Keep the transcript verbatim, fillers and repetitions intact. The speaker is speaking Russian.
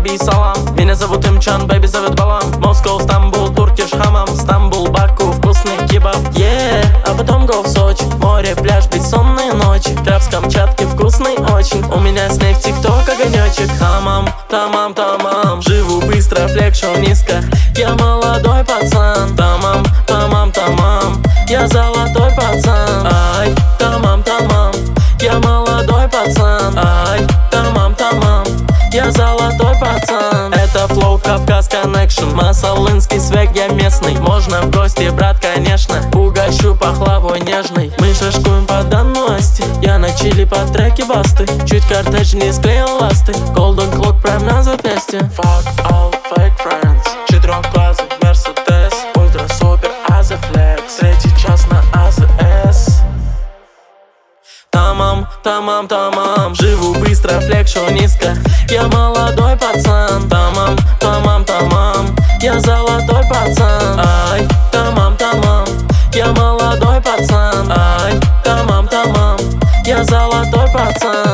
Баби, салам. Меня зовут Имчан, бэби зовут Балам. Москва, Стамбул, Туркиш, Хамам. Стамбул, Баку, вкусный кебаб. Yeah, а потом го в Сочи. Море, пляж, бессонные ночи. Краб с Камчатки, вкусный очень. У меня с ней в тикток огонечек. Тамам, тамам, тамам. Живу быстро, флекшн низко. Я молодой пацан. Тамам, тамам, тамам. Я золотой пацан. Ай, тамам, тамам. Я молодой пацан. Ай, тамам, тамам. Я золотой пацан. Это флоу Кавказ Connection. Масалынский свек, я местный. Можно в гости, брат, конечно. Угощу пахлавой нежный. Мы шашкуем по данности. Я на чили по треке басты. Чуть картедж не склеил ласты. Golden Clock прям на запястье. Fuck all fake friends. Четырехглазый Мерседес. Ультра супер Азефлекс. Третий час на АЗС. Тамам, тамам, тамам. Живу быстро, флекшу низко. Я молодой пацан. Тамам, тамам, тамам. Я золотой пацан. Ай, тамам, тамам. Я молодой пацан. Ай, тамам, тамам. Я золотой пацан.